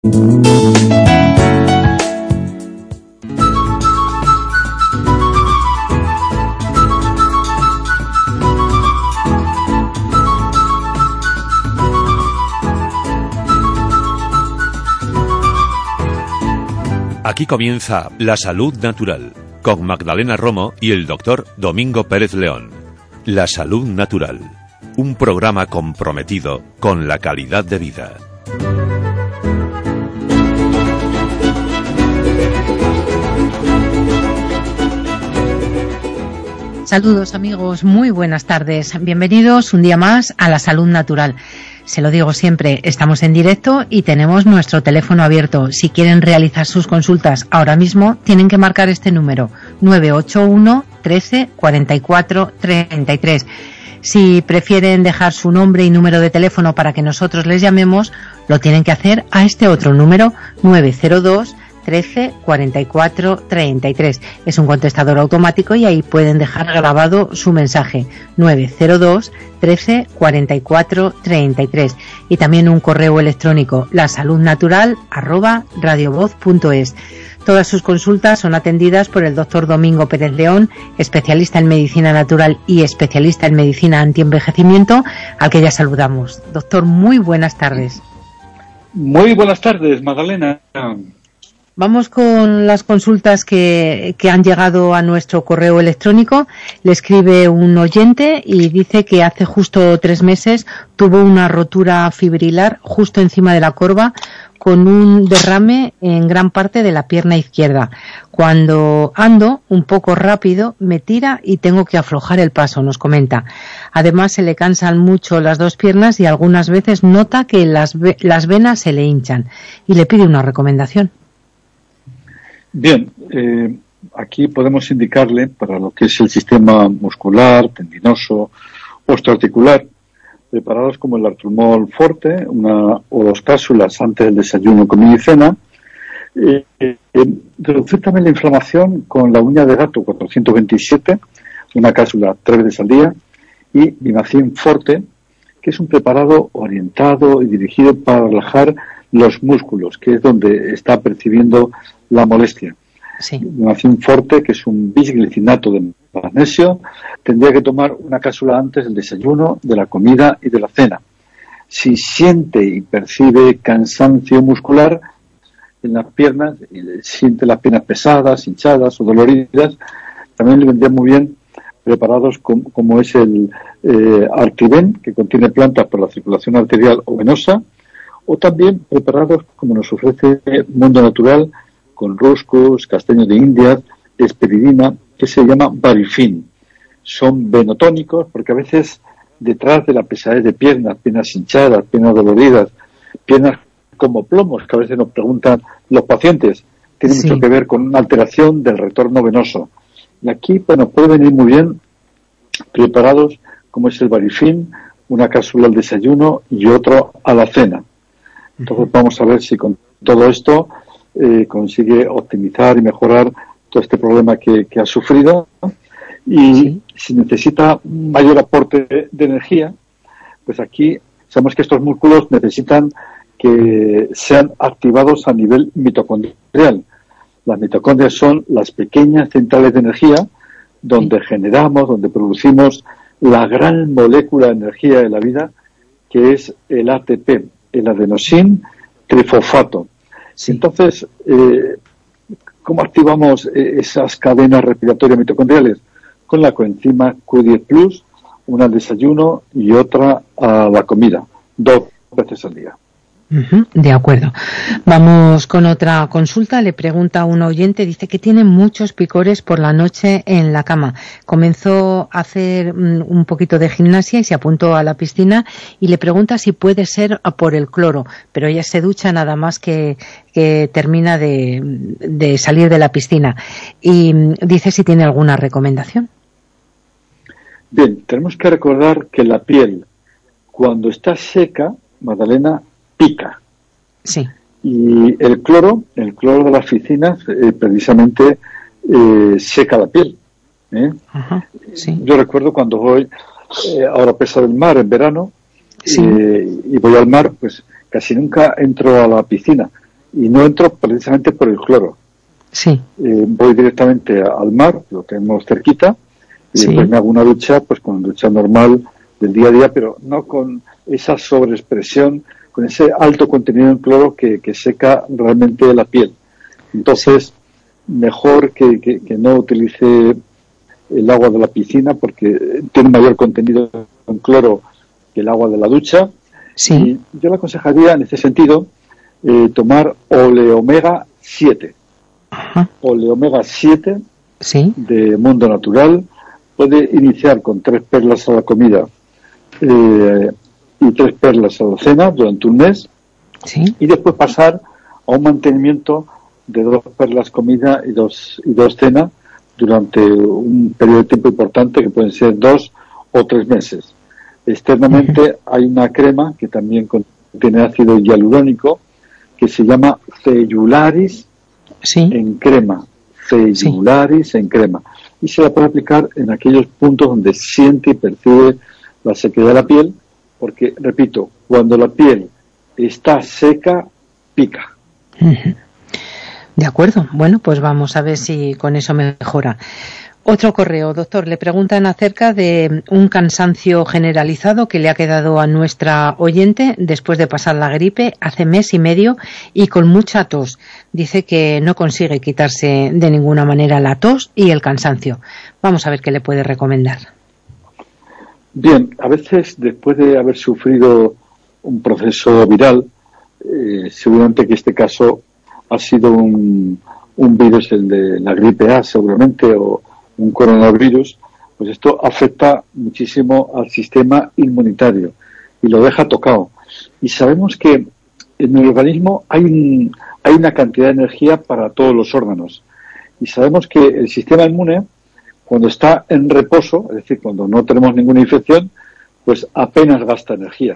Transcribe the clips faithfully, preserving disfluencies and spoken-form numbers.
Aquí comienza La Salud Natural, con Magdalena Romo y el doctor Domingo Pérez León. La Salud Natural, un programa comprometido con la calidad de vida. Saludos amigos, muy buenas tardes. Bienvenidos un día más a La Salud Natural. Se lo digo siempre, estamos en directo y tenemos nuestro teléfono abierto. Si quieren realizar sus consultas ahora mismo, tienen que marcar este número, nueve ocho uno, trece, cuarenta y cuatro, treinta y tres. Si prefieren dejar su nombre y número de teléfono para que nosotros les llamemos, lo tienen que hacer a este otro número, nueve cero dos, trece, cuarenta y cuatro, treinta y tres. Es un contestador automático y ahí pueden dejar grabado su mensaje, nueve cero dos, trece, cuarenta y cuatro, treinta y tres. Y también un correo electrónico, lasaludnatural arroba radiovoz punto es. Todas sus consultas son atendidas por el doctor Domingo Pérez León, especialista en medicina natural y especialista en medicina antienvejecimiento, al que ya saludamos. Doctor, muy buenas tardes. Muy buenas tardes, Magdalena. Vamos con las consultas que, que han llegado a nuestro correo electrónico. Le escribe un oyente y dice que hace justo tres meses tuvo una rotura fibrilar justo encima de la corva con un derrame en gran parte de la pierna izquierda. Cuando ando un poco rápido me tira y tengo que aflojar el paso, nos comenta. Además se le cansan mucho las dos piernas y algunas veces nota que las, las venas se le hinchan y le pide una recomendación. Bien, eh, aquí podemos indicarle para lo que es el sistema muscular, tendinoso, osteoarticular, preparados como el Artrumol Forte, una o dos cápsulas antes del desayuno, comida y cena. Eh, eh, reducir también la inflamación con la uña de gato cuatrocientos veintisiete, una cápsula tres veces al día, y Dimacin Forte, que es un preparado orientado y dirigido para relajar los músculos, que es donde está percibiendo la molestia. Sí. Dimacin Forte, que es un bisglicinato de magnesio, tendría que tomar una cápsula antes del desayuno, de la comida y de la cena. Si siente y percibe cansancio muscular en las piernas, y siente las piernas pesadas, hinchadas o doloridas, también le vendría muy bien preparados como, como es el eh, Artriven, que contiene plantas para la circulación arterial o venosa, o también preparados como nos ofrece Mundo Natural, con ruscus, castaño de Indias, esperidina, que se llama Barifin. Son venotónicos porque a veces detrás de la pesadez de piernas, piernas hinchadas, piernas doloridas, piernas como plomos, que a veces nos preguntan los pacientes, tiene sí. mucho que ver con una alteración del retorno venoso. Y aquí, bueno, puede venir muy bien preparados como es el Barifin, una cápsula al desayuno y otro a la cena. Entonces vamos a ver si con todo esto eh, consigue optimizar y mejorar todo este problema que, que ha sufrido. Y sí. si necesita mayor aporte de, de energía, pues aquí sabemos que estos músculos necesitan que sean activados a nivel mitocondrial. Las mitocondrias son las pequeñas centrales de energía donde sí. generamos, donde producimos la gran molécula de energía de la vida, que es el A T P, el adenosin trifosfato. Sí. Entonces, eh, ¿cómo activamos eh, esas cadenas respiratorias mitocondriales? Con la coenzima Q diez plus, una al desayuno y otra a la comida, dos veces al día. Uh-huh, de acuerdo. Vamos con otra consulta. Le pregunta a un oyente, dice que tiene muchos picores por la noche en la cama. Comenzó a hacer un poquito de gimnasia y se apuntó a la piscina y le pregunta si puede ser por el cloro, pero ella se ducha nada más que, que termina de, de salir de la piscina. Y dice si tiene alguna recomendación. Bien, tenemos que recordar que la piel, cuando está seca, Magdalena, pica. Sí. Y el cloro, el cloro de las piscinas, eh, precisamente eh, seca la piel. ¿eh? Ajá, sí. Yo recuerdo cuando voy eh, ahora a pesar del mar en verano, sí. eh, y voy al mar, pues casi nunca entro a la piscina. y no entro precisamente por el cloro. Sí. Eh, voy directamente al mar, lo tenemos cerquita, y Sí. después me hago una ducha, pues con ducha normal del día a día, pero no con esa sobreexpresión, con ese alto contenido en cloro que, que seca realmente la piel. Entonces, mejor que, que, que no utilice el agua de la piscina porque tiene mayor contenido en cloro que el agua de la ducha. Sí. Y yo le aconsejaría en este sentido eh, tomar Oleomega siete. Ajá. Oleomega siete Sí. de Mundo Natural. Puede iniciar con tres perlas a la comida eh, y tres perlas a la cena durante un mes, Sí. y después pasar a un mantenimiento de dos perlas comida y dos y dos cena durante un periodo de tiempo importante que pueden ser dos o tres meses. Externamente uh-huh. hay una crema que también contiene ácido hialurónico que se llama Cellularis sí. en crema. Cellularis sí. en crema. Y se la puede aplicar en aquellos puntos donde siente y percibe la sequedad de la piel, porque, repito, cuando la piel está seca, pica. Uh-huh. De acuerdo. Bueno, pues vamos a ver si con eso mejora. Otro correo, doctor. Le preguntan acerca de un cansancio generalizado que le ha quedado a nuestra oyente después de pasar la gripe hace mes y medio y con mucha tos. Dice que no consigue quitarse de ninguna manera la tos y el cansancio. Vamos a ver qué le puede recomendar. Bien, a veces después de haber sufrido un proceso viral, eh, seguramente que este caso ha sido un, un virus, el de la gripe A seguramente, o un coronavirus, pues esto afecta muchísimo al sistema inmunitario y lo deja tocado. Y sabemos que en el organismo hay, un, hay una cantidad de energía para todos los órganos. Y sabemos que el sistema inmune, cuando está en reposo, es decir, cuando no tenemos ninguna infección, pues apenas gasta energía.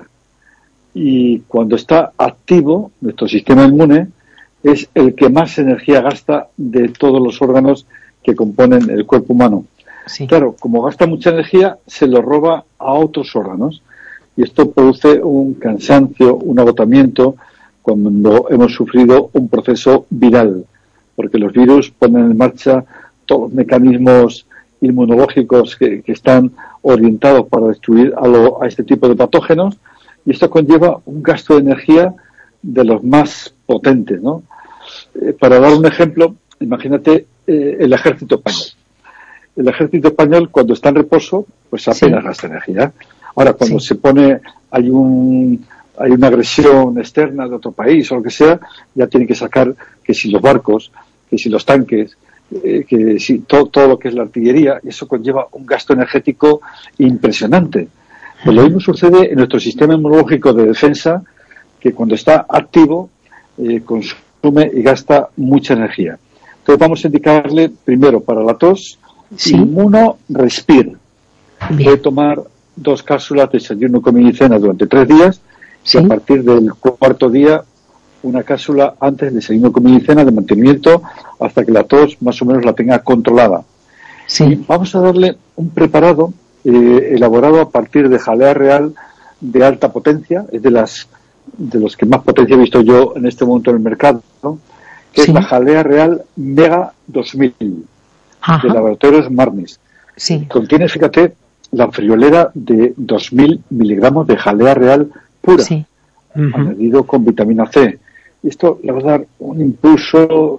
Y cuando está activo, nuestro sistema inmune es el que más energía gasta de todos los órganos que componen el cuerpo humano. Sí. Claro, como gasta mucha energía, se lo roba a otros órganos. Y esto produce un cansancio, un agotamiento, cuando hemos sufrido un proceso viral. Porque los virus ponen en marcha todos los mecanismos inmunológicos que, que están orientados para destruir a, lo, a este tipo de patógenos. Y esto conlleva un gasto de energía de los más potentes, ¿no? Eh, para dar un ejemplo, imagínate eh, el ejército español. El ejército español, cuando está en reposo, pues apenas sí. gasta energía. Ahora, cuando sí. se pone, hay un hay una agresión externa de otro país o lo que sea, ya tiene que sacar que si los barcos, que si los tanques, eh, que si todo, todo lo que es la artillería, y eso conlleva un gasto energético impresionante. Pues lo mismo sucede en nuestro sistema inmunológico de defensa, que cuando está activo, eh, consume y gasta mucha energía. Entonces vamos a indicarle primero para la tos, sí. Inmunorespir. Puede tomar dos cápsulas de desayuno, comida y cena durante tres días, sí. y a partir del cuarto día una cápsula antes del desayuno, comida y cena de mantenimiento hasta que la tos más o menos la tenga controlada. Sí. Y vamos a darle un preparado eh, elaborado a partir de jalea real de alta potencia, es de las de los que más potencia he visto yo en este momento en el mercado, ¿no? Que sí. es la jalea real Mega dos mil de Laboratorios Marnis. Sí. Contiene, fíjate, la friolera de dos mil miligramos de jalea real pura, sí. uh-huh. añadido con vitamina C. Y esto le va a dar un impulso,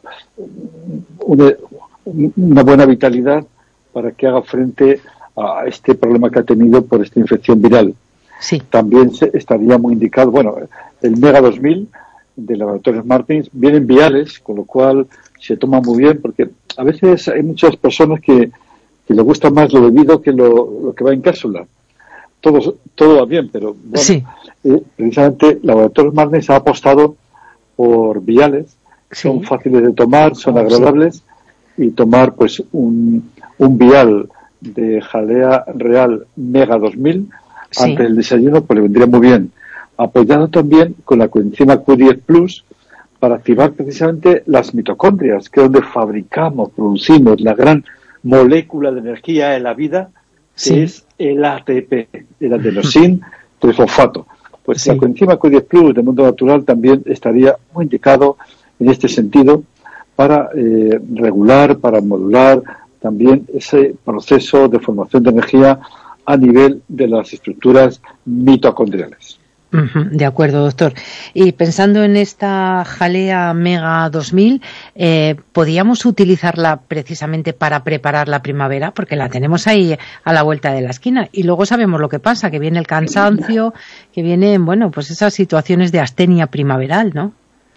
una, una buena vitalidad para que haga frente a este problema que ha tenido por esta infección viral. Sí. También se estaría muy indicado, bueno, el Mega dos mil de Laboratorios Martins vienen viales, con lo cual se toma muy bien, porque a veces hay muchas personas que, que les gusta más lo bebido que lo, lo que va en cápsula. Todo, todo va bien, pero bueno, sí. eh, precisamente Laboratorios Martins ha apostado por viales, sí. son fáciles de tomar, son oh, agradables, sí. y tomar pues un, un vial de jalea real Mega dos mil sí. antes del desayuno, pues le vendría muy bien. Apoyado también con la coenzima Q diez plus para activar precisamente las mitocondrias, que es donde fabricamos, producimos la gran molécula de energía en la vida, que sí. es el A T P, el adenosín trifosfato. Pues sí. la coenzima Q diez plus de Mundo Natural también estaría muy indicado en este sentido para eh, regular, para modular también ese proceso de formación de energía a nivel de las estructuras mitocondriales. De acuerdo, doctor. Y pensando en esta jalea Mega dos mil, eh, ¿podíamos utilizarla precisamente para preparar la primavera? Porque la tenemos ahí a la vuelta de la esquina. Y luego sabemos lo que pasa, que viene el cansancio, que vienen, bueno, pues esas situaciones de astenia primaveral, ¿no?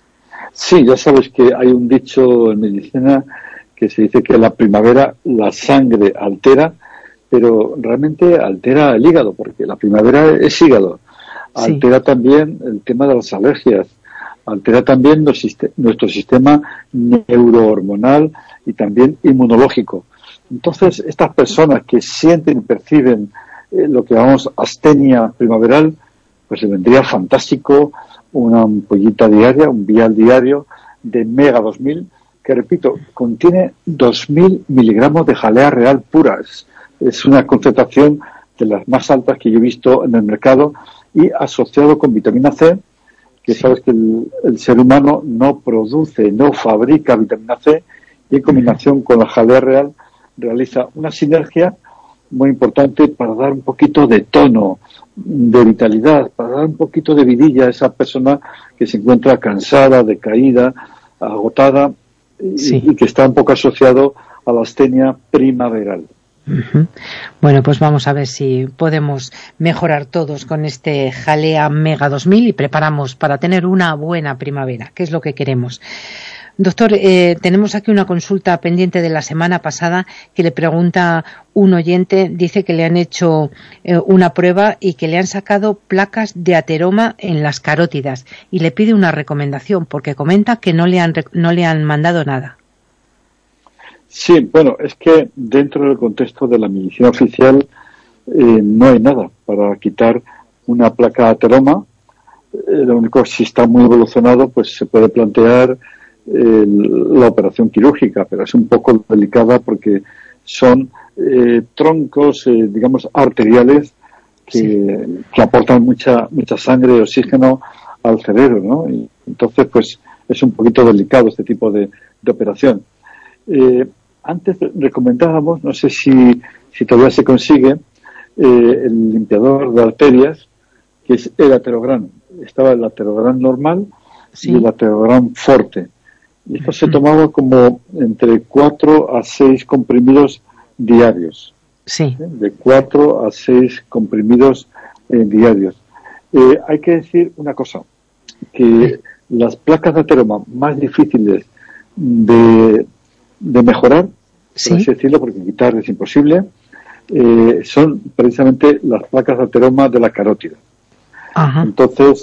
Sí, ya sabes que hay un dicho en medicina que se dice que la primavera la sangre altera, pero realmente altera el hígado, porque la primavera es hígado. Altera sí. También el tema de las alergias, altera también nuestro sistema neurohormonal y también inmunológico. Entonces, estas personas que sienten y perciben eh, lo que llamamos astenia primaveral, pues le vendría fantástico una ampollita diaria, un vial diario de Mega dos mil, que repito, contiene dos mil miligramos de jalea real pura. Es, es una concentración de las más altas que yo he visto en el mercado, y asociado con vitamina C, que sí. Sabes que el, el ser humano no produce, no fabrica vitamina C, y en combinación con la jalea real realiza una sinergia muy importante para dar un poquito de tono, de vitalidad, para dar un poquito de vidilla a esa persona que se encuentra cansada, decaída, agotada, sí. y, y que está un poco asociado a la astenia primaveral. Uh-huh. Bueno, pues vamos a ver si podemos mejorar todos con este jalea Mega dos mil y preparamos para tener una buena primavera, que es lo que queremos. Doctor, eh, tenemos aquí una consulta pendiente de la semana pasada que le pregunta un oyente, dice que le han hecho eh, una prueba y que le han sacado placas de ateroma en las carótidas y le pide una recomendación porque comenta que no le han, no le han mandado nada. Sí, bueno, es que dentro del contexto de la medicina oficial eh, no hay nada para quitar una placa de ateroma. Eh, lo único, si está muy evolucionado, pues se puede plantear eh, la operación quirúrgica, pero es un poco delicada porque son eh, troncos, eh, digamos, arteriales que, sí. que aportan mucha mucha sangre y oxígeno al cerebro, ¿no? Y entonces, pues es un poquito delicado este tipo de, de operación. Eh, Antes recomendábamos, no sé si, si todavía se consigue, eh, el limpiador de arterias, que es el Aterogran. Estaba el Aterogran normal sí. y el Aterogran Forte. Y esto se tomaba como entre cuatro a seis comprimidos diarios. Sí. ¿Eh? De cuatro a seis comprimidos eh, diarios. Eh, hay que decir una cosa, que las placas de ateroma más difíciles de de mejorar, ¿sí? Por así decirlo, porque quitar es imposible, eh, son precisamente las placas de ateroma de la carótida. Ajá. Entonces,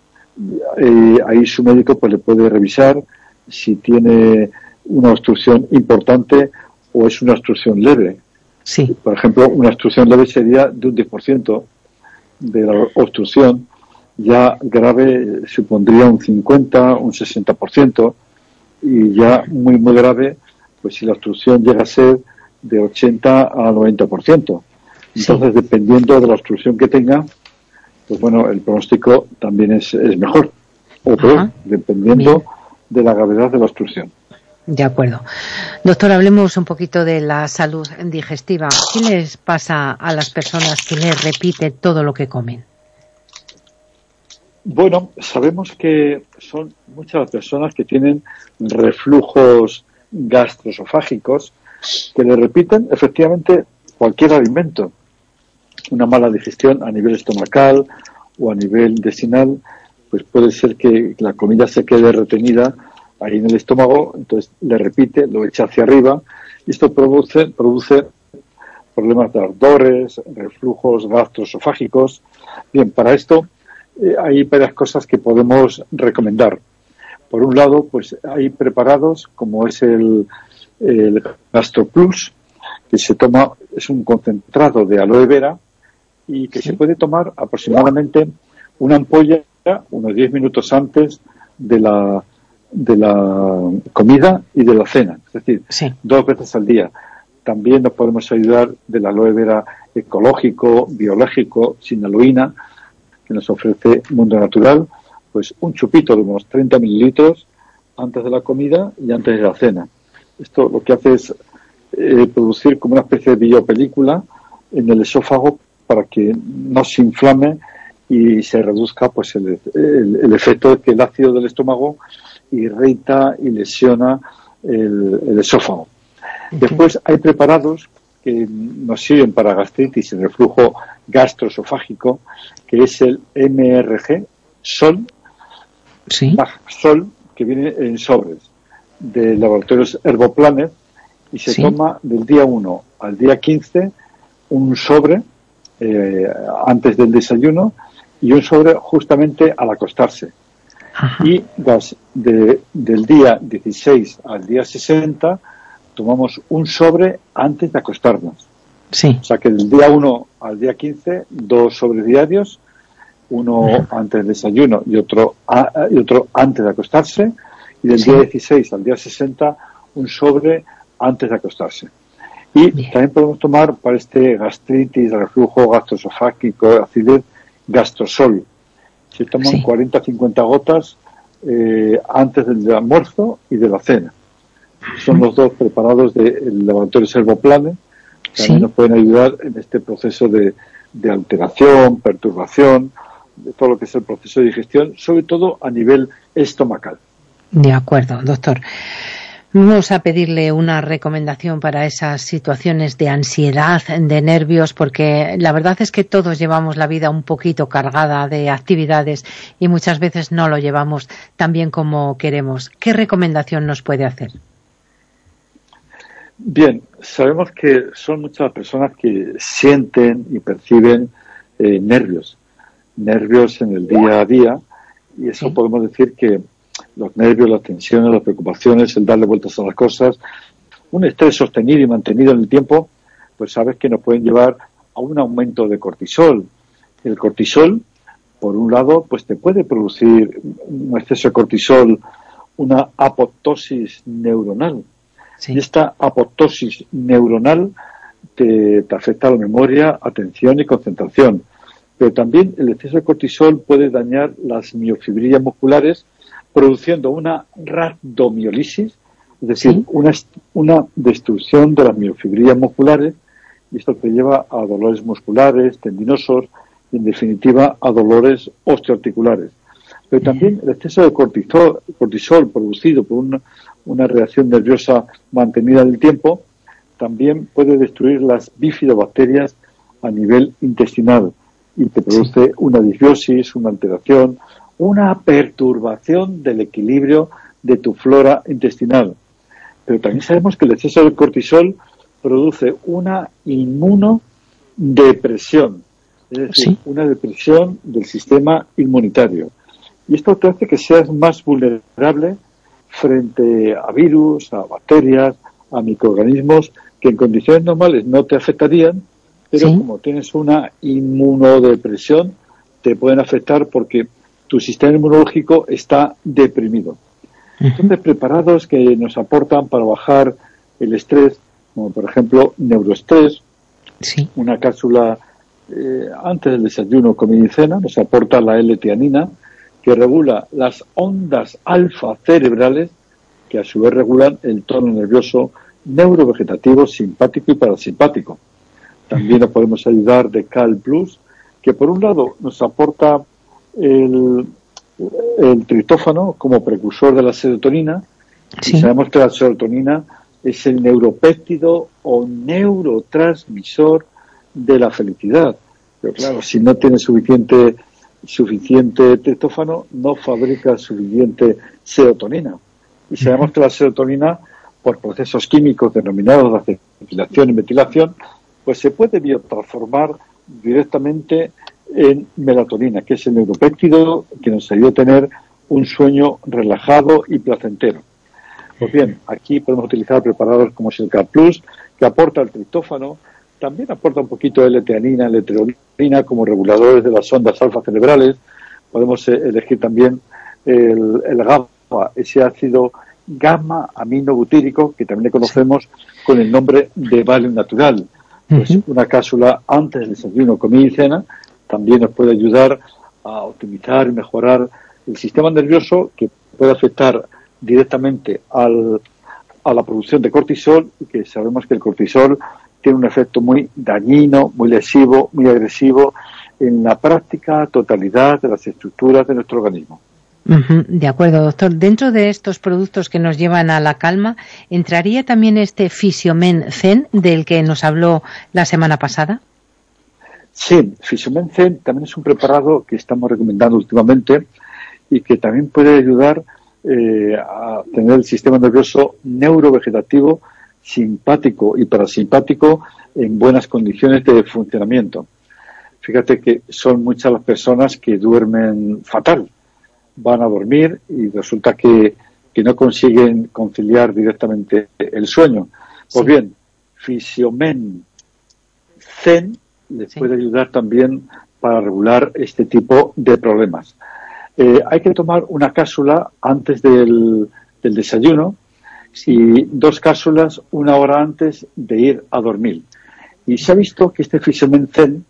eh, ahí su médico pues le puede revisar si tiene una obstrucción importante o es una obstrucción leve. Sí. Por ejemplo, una obstrucción leve sería de un diez por ciento de la obstrucción, ya grave supondría un cincuenta, un sesenta por ciento, y ya muy, muy grave pues si la obstrucción llega a ser de ochenta a noventa por ciento. Entonces, sí. dependiendo de la obstrucción que tenga, pues bueno, el pronóstico también es, es mejor o peor, Ajá. dependiendo Bien. de la gravedad de la obstrucción. De acuerdo. Doctor, hablemos un poquito de la salud digestiva. ¿Qué les pasa a las personas que les repite todo lo que comen? Bueno, sabemos que son muchas las personas que tienen reflujos gastroesofágicos que le repiten efectivamente cualquier alimento. Una mala digestión a nivel estomacal o a nivel intestinal, pues puede ser que la comida se quede retenida ahí en el estómago, entonces le repite, lo echa hacia arriba, y esto produce, produce problemas de ardores, reflujos gastroesofágicos. Bien, para esto eh, hay varias cosas que podemos recomendar. Por un lado, pues hay preparados como es el, el GastroPlus, que se toma, es un concentrado de aloe vera y que ¿Sí? se puede tomar aproximadamente una ampolla unos diez minutos antes de la de la comida y de la cena, es decir, sí. dos veces al día. También nos podemos ayudar del aloe vera ecológico, biológico, sin aloína, que nos ofrece Mundo Natural, pues un chupito de unos treinta mililitros antes de la comida y antes de la cena. Esto lo que hace es eh, producir como una especie de biopelícula en el esófago para que no se inflame y se reduzca pues el, el, el efecto de que el ácido del estómago irrita y lesiona el, el esófago. Okay. Después hay preparados que nos sirven para gastritis y reflujo gastroesofágico, que es el M R G, Sol, ¿sí? Sol, que viene en sobres de laboratorios Herboplanet y se ¿sí? toma del día uno al día quince un sobre eh, antes del desayuno y un sobre justamente al acostarse. Ajá. Y das, de, del día dieciséis al día sesenta tomamos un sobre antes de acostarnos. Sí. O sea que del día uno al día quince, dos sobres diarios, uno Ajá. antes del desayuno y otro, a, y otro antes de acostarse, y del sí. día dieciséis al día sesenta, un sobre antes de acostarse. Y Bien. También podemos tomar para este gastritis, reflujo gastroesofágico, acidez, Gastrosol. Se toman sí. cuarenta a cincuenta gotas eh, antes del almuerzo y de la cena. Son los dos preparados del laboratorio Herboplanet. También sí. nos pueden ayudar en este proceso de, de alteración, perturbación, de todo lo que es el proceso de digestión, sobre todo a nivel estomacal. De acuerdo, doctor. Vamos a pedirle una recomendación para esas situaciones de ansiedad, de nervios, porque la verdad es que todos llevamos la vida un poquito cargada de actividades y muchas veces no lo llevamos tan bien como queremos. ¿Qué recomendación nos puede hacer? Bien, sabemos que son muchas personas que sienten y perciben eh, nervios, nervios en el día a día, y eso ¿sí? podemos decir que los nervios, las tensiones, las preocupaciones, el darle vueltas a las cosas, un estrés sostenido y mantenido en el tiempo, pues sabes que nos pueden llevar a un aumento de cortisol. El cortisol, por un lado, pues te puede producir un exceso de cortisol, una apoptosis neuronal. Sí. Y esta apoptosis neuronal te, te afecta a la memoria, atención y concentración. Pero también el exceso de cortisol puede dañar las miofibrillas musculares, produciendo una rhabdomiólisis, es decir, ¿sí? una, una destrucción de las miofibrillas musculares, y esto te lleva a dolores musculares, tendinosos, y en definitiva a dolores osteoarticulares. Pero también el exceso de cortisol, cortisol producido por una, una reacción nerviosa mantenida en el tiempo, también puede destruir las bifidobacterias a nivel intestinal, y te produce sí. una disbiosis, una alteración, una perturbación del equilibrio de tu flora intestinal. Pero también sabemos que el exceso de cortisol produce una inmunodepresión, es decir, sí. una depresión del sistema inmunitario. Y esto te hace que seas más vulnerable frente a virus, a bacterias, a microorganismos que en condiciones normales no te afectarían, pero sí. como tienes una inmunodepresión, te pueden afectar porque tu sistema inmunológico está deprimido. Entonces, preparados que nos aportan para bajar el estrés, como por ejemplo neuroestrés, sí. una cápsula eh, antes del desayuno, comida y cena, nos aporta la L-teanina, que regula las ondas alfa cerebrales, que a su vez regulan el tono nervioso neurovegetativo, simpático y parasimpático. También nos podemos ayudar de Cal Plus, que por un lado nos aporta El, el triptófano como precursor de la serotonina. Sí. Y sabemos que la serotonina es el neuropéptido o neurotransmisor de la felicidad. Pero claro, si no tiene suficiente suficiente triptófano, no fabrica suficiente serotonina. Y sabemos que la serotonina, por procesos químicos denominados de acetilación y metilación, pues se puede biotransformar directamente en melatonina, que es el neuropéptido que nos ayuda a tener un sueño relajado y placentero. Pues bien, aquí podemos utilizar preparados como es el Cal Plus, que aporta el triptófano, también aporta un poquito de L-teanina, L-treonina como reguladores de las ondas alfa cerebrales. Podemos eh, elegir también el, el GABA, ese ácido gamma aminobutírico, que también le conocemos con el nombre de Valium natural. Pues uh-huh. una cápsula antes del desayuno, comida y cena, también nos puede ayudar a optimizar y mejorar el sistema nervioso, que puede afectar directamente al, a la producción de cortisol, y que sabemos que el cortisol tiene un efecto muy dañino, muy lesivo, muy agresivo en la práctica totalidad de las estructuras de nuestro organismo. Uh-huh, de acuerdo, doctor. Dentro de estos productos que nos llevan a la calma, ¿entraría también este Fisiomen Zen del que nos habló la semana pasada? Sí, Fisiomen Zen también es un preparado que estamos recomendando últimamente y que también puede ayudar eh, a tener el sistema nervioso neurovegetativo, simpático y parasimpático en buenas condiciones de funcionamiento. Fíjate que son muchas las personas que duermen fatal. Van a dormir y resulta que, que no consiguen conciliar directamente el sueño. Pues sí. Bien, Fisiomen Zen les sí. puede ayudar también para regular este tipo de problemas. Eh, hay que tomar una cápsula antes del, del desayuno sí. y dos cápsulas una hora antes de ir a dormir. Y se ha visto que este Fisiomen Zen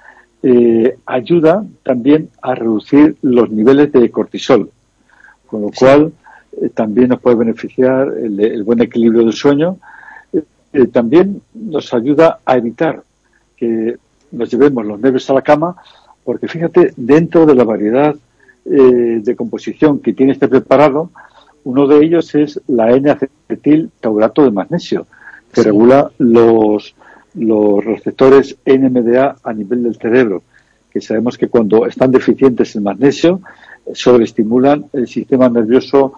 Eh, ayuda también a reducir los niveles de cortisol, con lo sí. cual eh, también nos puede beneficiar el, el buen equilibrio del sueño. Eh, eh, también nos ayuda a evitar que nos llevemos los nervios a la cama, porque fíjate, dentro de la variedad eh, de composición que tiene este preparado, uno de ellos es la N-acetil taurato de magnesio, que sí. regula los los receptores N M D A a nivel del cerebro, que sabemos que cuando están deficientes en magnesio, sobreestimulan el sistema nervioso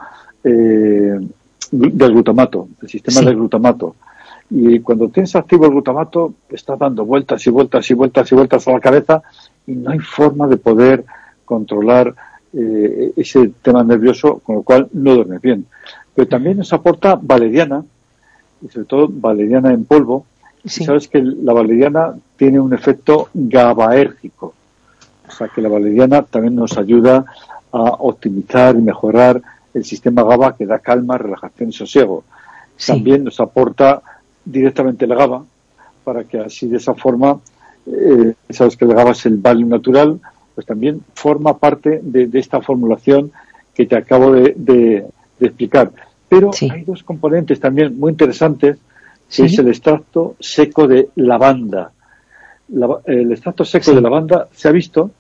eh, del glutamato, el sistema sí. del glutamato. Y cuando tienes activo el glutamato, estás dando vueltas y vueltas y vueltas y vueltas a la cabeza y no hay forma de poder controlar eh, ese tema nervioso, con lo cual no duermes bien. Pero también nos aporta valeriana, y sobre todo valeriana en polvo. Sí. Sabes que la valeriana tiene un efecto GABAérgico, o sea que la valeriana también nos ayuda a optimizar y mejorar el sistema GABA, que da calma, relajación y sosiego. Sí. También nos aporta directamente el GABA, para que así de esa forma, eh, sabes que el GABA es el Valium natural, pues también forma parte de, de esta formulación que te acabo de, de, de explicar. Pero sí. hay dos componentes también muy interesantes, que ¿sí? es el extracto seco de lavanda. La, el extracto seco sí. de lavanda se ha visto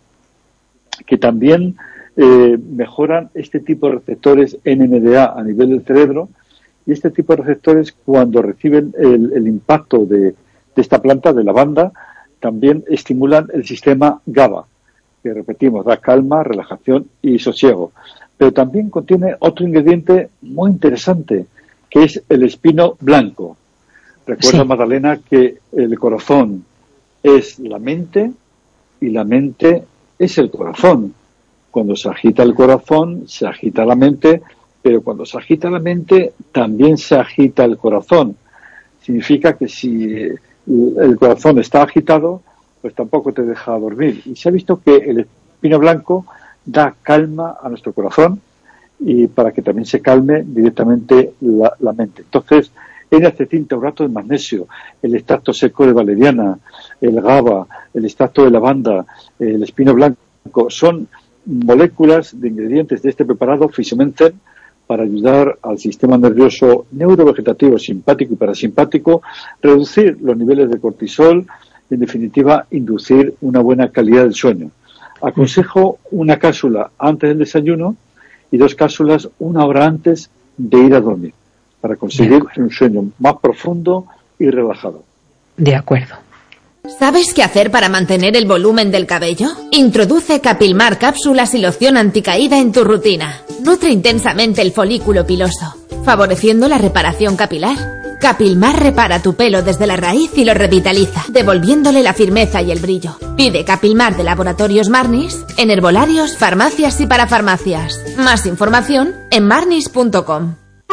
que también eh, mejoran este tipo de receptores N M D A a nivel del cerebro, y este tipo de receptores, cuando reciben el, el impacto de, de esta planta de lavanda, también estimulan el sistema GABA, que repetimos, da calma, relajación y sosiego. Pero también contiene otro ingrediente muy interesante, que es el espino blanco. Recuerda, sí. Magdalena, que el corazón es la mente y la mente es el corazón. Cuando se agita el corazón, se agita la mente, pero cuando se agita la mente, también se agita el corazón. Significa que si el corazón está agitado, pues tampoco te deja dormir. Y se ha visto que el espino blanco da calma a nuestro corazón y para que también se calme directamente la, la mente. Entonces, N-acetil taurato de magnesio, el extracto seco de valeriana, el GABA, el extracto de lavanda, el espino blanco, son moléculas de ingredientes de este preparado Fisiomen Zen para ayudar al sistema nervioso neurovegetativo, simpático y parasimpático, reducir los niveles de cortisol y, en definitiva, inducir una buena calidad del sueño. Aconsejo una cápsula antes del desayuno y dos cápsulas una hora antes de ir a dormir, para conseguir un sueño más profundo y relajado. De acuerdo. ¿Sabes qué hacer para mantener el volumen del cabello? Introduce Capilmar cápsulas y loción anticaída en tu rutina. Nutre intensamente el folículo piloso, favoreciendo la reparación capilar. Capilmar repara tu pelo desde la raíz y lo revitaliza, devolviéndole la firmeza y el brillo. Pide Capilmar de Laboratorios Marnis en herbolarios, farmacias y parafarmacias. Más información en marnis punto com.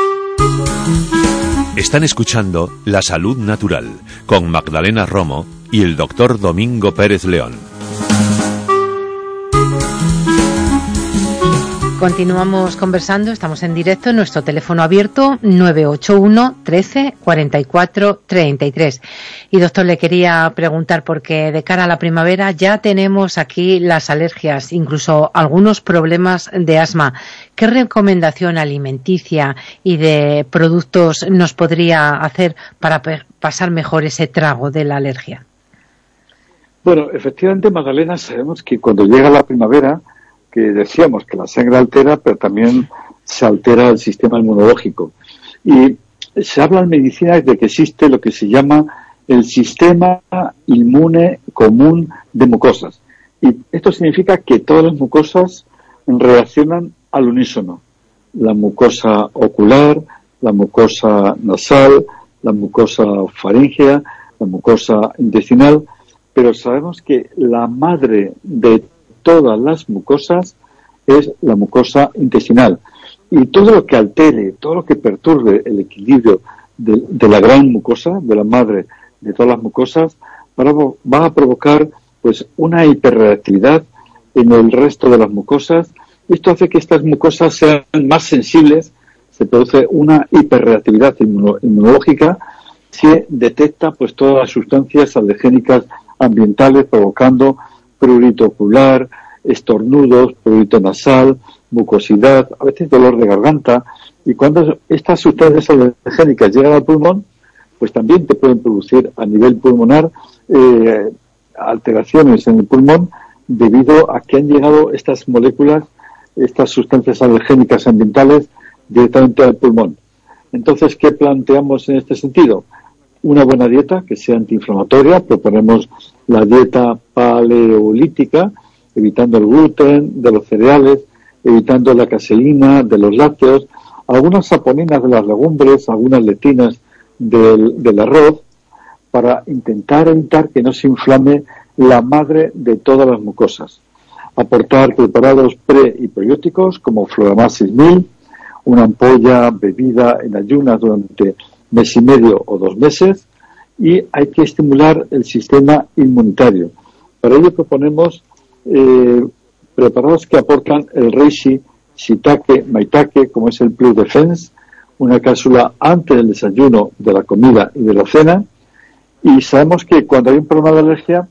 Están escuchando La Salud Natural con Magdalena Romo y el doctor Domingo Pérez León. Continuamos conversando, estamos en directo en nuestro teléfono abierto nueve ocho uno, trece, cuarenta y cuatro, treinta y tres. Y doctor, le quería preguntar, porque de cara a la primavera ya tenemos aquí las alergias, incluso algunos problemas de asma. ¿Qué recomendación alimenticia y de productos nos podría hacer para pasar mejor ese trago de la alergia? Bueno, efectivamente, Magdalena, sabemos que cuando llega la primavera, que decíamos que la sangre altera, pero también se altera el sistema inmunológico. Y se habla en medicina de que existe lo que se llama el sistema inmune común de mucosas. Y esto significa que todas las mucosas reaccionan al unísono. La mucosa ocular, la mucosa nasal, la mucosa faríngea, la mucosa intestinal. Pero sabemos que la madre de todas las mucosas es la mucosa intestinal. Y todo lo que altere, todo lo que perturbe el equilibrio de, de la gran mucosa, de la madre de todas las mucosas, va a provocar pues una hiperreactividad en el resto de las mucosas. Esto hace que estas mucosas sean más sensibles, se produce una hiperreactividad inmuno, inmunológica, se detecta pues todas las sustancias alergénicas ambientales, provocando prurito ocular, estornudos, prurito nasal, mucosidad, a veces dolor de garganta. Y cuando estas sustancias alergénicas llegan al pulmón, pues también te pueden producir a nivel pulmonar eh, alteraciones en el pulmón debido a que han llegado estas moléculas, estas sustancias alergénicas ambientales directamente al pulmón. Entonces, ¿qué planteamos en este sentido? Una buena dieta que sea antiinflamatoria. Proponemos la dieta paleolítica, evitando el gluten de los cereales, evitando la caseína de los lácteos, algunas saponinas de las legumbres, algunas lectinas del, del arroz, para intentar evitar que no se inflame la madre de todas las mucosas. Aportar preparados pre y probióticos como Floramasis mil, una ampolla bebida en ayunas durante mes y medio o dos meses, y hay que estimular el sistema inmunitario. Para ello proponemos eh, preparados que aportan el reishi, shiitake, maitake, como es el Plus Defense, una cápsula antes del desayuno, de la comida y de la cena. Y sabemos que cuando hay un problema de alergia,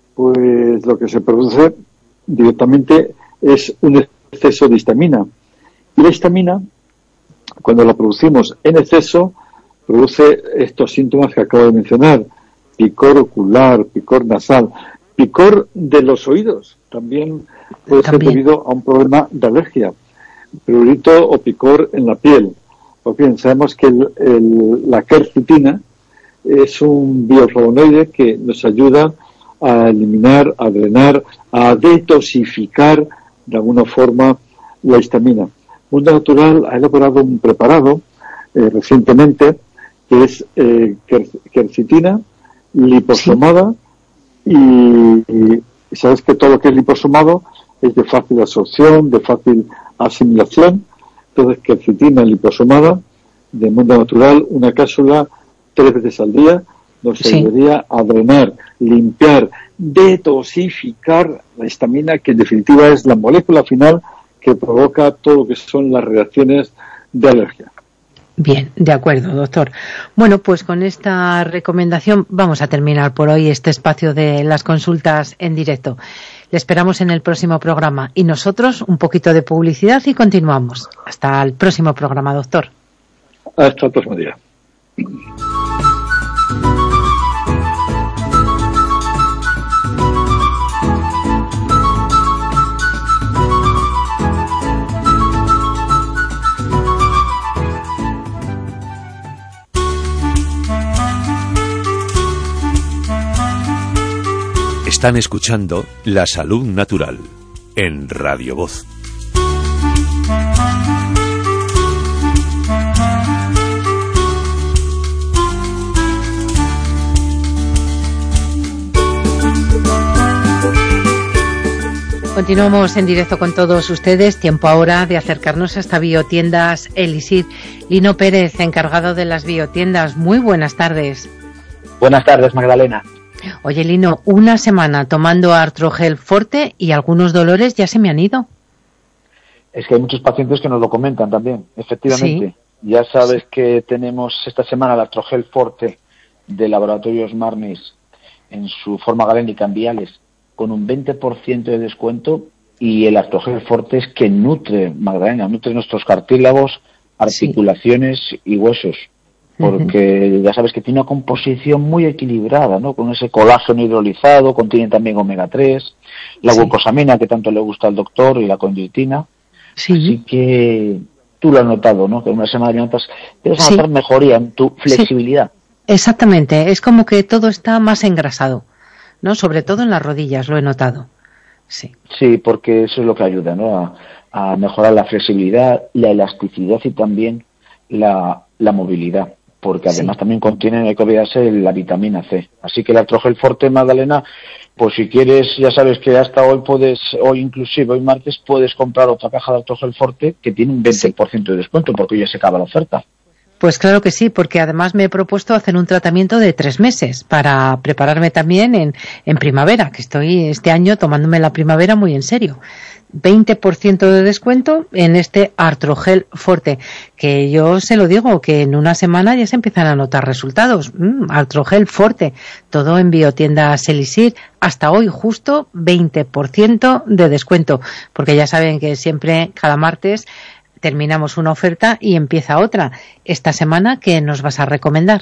pues lo que se produce directamente es un exceso de histamina. Y la histamina, cuando la producimos en exceso, produce estos síntomas que acabo de mencionar: picor ocular, picor nasal, picor de los oídos. También puede ser debido a un problema de alergia, prurito o picor en la piel. Pues bien, sabemos que el, el, la quercetina es un bioflavonoide que nos ayuda a eliminar, a drenar, a detoxificar de alguna forma la histamina. Mundo Natural ha elaborado un preparado eh, recientemente que es eh, quercetina liposomada. Sí. y, y sabes que todo lo que es liposomado es de fácil absorción, de fácil asimilación. Entonces, quercetina liposomada de Mundo Natural, una cápsula tres veces al día, nos sí. ayudaría a drenar, limpiar, detoxificar la histamina, que en definitiva es la molécula final que provoca todo lo que son las reacciones de alergia. Bien, de acuerdo, doctor. Bueno, pues con esta recomendación vamos a terminar por hoy este espacio de las consultas en directo. Le esperamos en el próximo programa y nosotros un poquito de publicidad y continuamos. Hasta el próximo programa, doctor. Hasta el próximo día. Están escuchando La Salud Natural en Radio Voz. Continuamos en directo con todos ustedes. Tiempo ahora de acercarnos hasta Biotiendas Elixir. Lino Pérez, encargado de las biotiendas. Muy buenas tardes. Buenas tardes, Magdalena. Oye, Lino, una semana tomando Artrogel Forte y algunos dolores ya se me han ido. Es que hay muchos pacientes que nos lo comentan también, efectivamente. Sí. Ya sabes sí. que tenemos esta semana el Astrogel Forte de Laboratorios Marnis en su forma galénica en viales con un veinte por ciento de descuento, y el Astrogel Forte es que nutre, Magdalena, nutre nuestros cartílagos, articulaciones sí. y huesos, porque uh-huh. ya sabes que tiene una composición muy equilibrada, ¿no? Con ese colágeno hidrolizado, contiene también omega tres, la sí. glucosamina que tanto le gusta al doctor y la condroitina. Sí. Así que tú lo has notado, ¿no? Que una semana de notas, debes sí. notar mejoría en tu flexibilidad. Sí. Exactamente, es como que todo está más engrasado, ¿no? Sobre todo en las rodillas, lo he notado. Sí. Sí, porque eso es lo que ayuda, ¿no? A, a mejorar la flexibilidad, la elasticidad y también la, la movilidad, porque además sí. también contiene, no hay que olvidarse, la vitamina C. Así que el Astrogel Forte, Magdalena, pues si quieres, ya sabes que hasta hoy puedes, hoy inclusive, hoy martes, puedes comprar otra caja de Astrogel Forte que tiene un veinte por ciento sí. de descuento, porque hoy ya se acaba la oferta. Pues claro que sí, porque además me he propuesto hacer un tratamiento de tres meses para prepararme también en, en primavera, que estoy este año tomándome la primavera muy en serio. veinte por ciento de descuento en este Astrogel Forte, que yo se lo digo, que en una semana ya se empiezan a notar resultados. Mm, Astrogel Forte, todo en Biotiendas Elixir, hasta hoy justo veinte por ciento de descuento, porque ya saben que siempre cada martes terminamos una oferta y empieza otra. Esta semana, ¿qué nos vas a recomendar?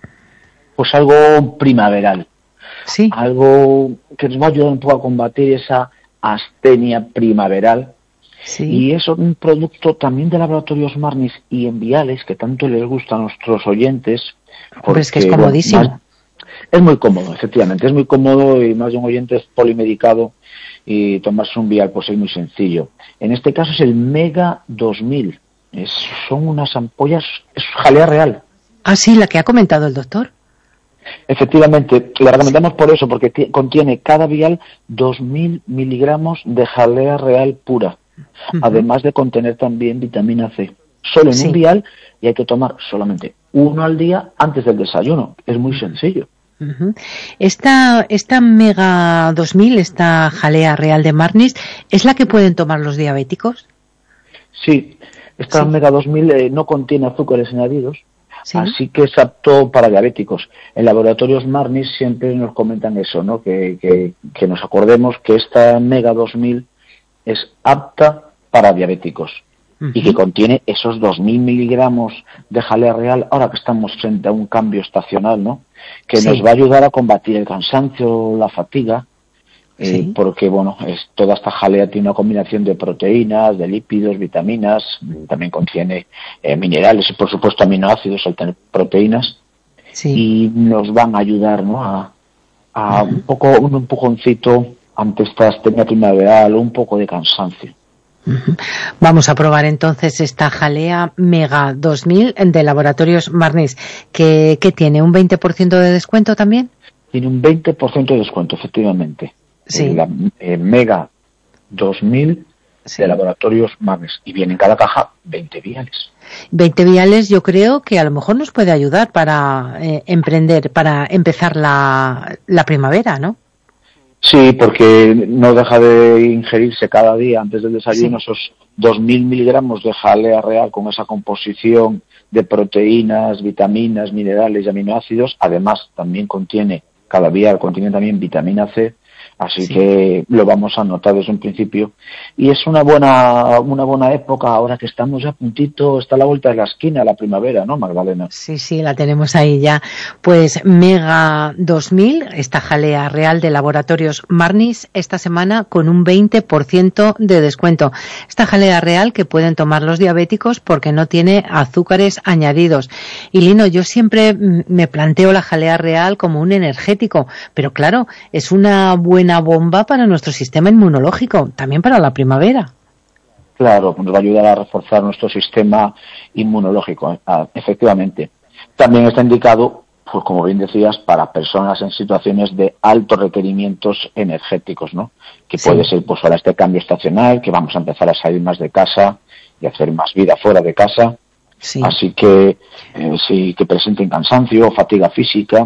Pues algo primaveral. Sí. Algo que nos va a ayudar un poco a combatir esa astenia primaveral. Sí. Y es un producto también de Laboratorios Marnis y en viales, que tanto les gusta a nuestros oyentes. Porque es que es comodísimo. Bueno, es muy cómodo, efectivamente. Es muy cómodo y más de un oyente es polimedicado y tomarse un vial pues es muy sencillo. En este caso es el Mega dos mil. Es, son unas ampollas, es jalea real. Ah, sí, la que ha comentado el doctor. Efectivamente, la recomendamos por eso, porque t- contiene cada vial dos mil miligramos de jalea real pura, uh-huh. además de contener también vitamina C. Solo en sí. un vial, y hay que tomar solamente uno al día antes del desayuno. Es muy sencillo. Uh-huh. Esta, esta Mega dos mil, esta jalea real de Marnis, ¿es la que pueden tomar los diabéticos? Sí, esta sí. Mega dos mil eh, no contiene azúcares añadidos, ¿sí? Así que es apto para diabéticos. En Laboratorios Marnis siempre nos comentan eso, ¿no? Que, que, que nos acordemos que esta Mega dos mil es apta para diabéticos. Uh-huh. Y que contiene esos dos mil miligramos de jalea real, ahora que estamos frente a un cambio estacional, ¿no? Que sí. nos va a ayudar a combatir el cansancio, la fatiga, eh, sí. porque, bueno, es, toda esta jalea tiene una combinación de proteínas, de lípidos, vitaminas, también contiene eh, minerales y, por supuesto, aminoácidos al tener proteínas, sí. y nos van a ayudar, ¿no? A, a uh-huh. un poco, un empujoncito ante esta astenia primaveral, un poco de cansancio. Vamos a probar entonces esta jalea Mega dos mil de Laboratorios Marnis, que, que tiene un veinte por ciento de descuento también. Tiene un veinte por ciento de descuento, efectivamente. Sí. La eh, Mega dos mil sí. de Laboratorios Marnis, y viene en cada caja veinte viales. veinte viales yo creo que a lo mejor nos puede ayudar para eh, emprender, para empezar la, la primavera, ¿no? Sí, porque no deja de ingerirse cada día antes del desayuno sí. esos dos mil miligramos de jalea real con esa composición de proteínas, vitaminas, minerales y aminoácidos. Además, también contiene, cada vial contiene también vitamina C, así sí. que lo vamos a notar desde un principio. Y es una buena una buena época ahora que estamos ya a puntito, está a la vuelta de la esquina la primavera, ¿no, Magdalena? Sí, sí, la tenemos ahí ya. Pues Mega dos mil, esta jalea real de Laboratorios Marnis, esta semana con un veinte por ciento de descuento. Esta jalea real que pueden tomar los diabéticos porque no tiene azúcares añadidos. Y Lino, yo siempre me planteo la jalea real como un energético, pero claro, es una buena bomba para nuestro sistema inmunológico, también para la primavera. Claro, nos va a ayudar a reforzar nuestro sistema inmunológico, efectivamente. También está indicado, pues como bien decías, para personas en situaciones de altos requerimientos energéticos, ¿no? Que sí. puede ser, pues ahora este cambio estacional, que vamos a empezar a salir más de casa y hacer más vida fuera de casa. Sí. Así que eh, sí, que presenten cansancio, fatiga física,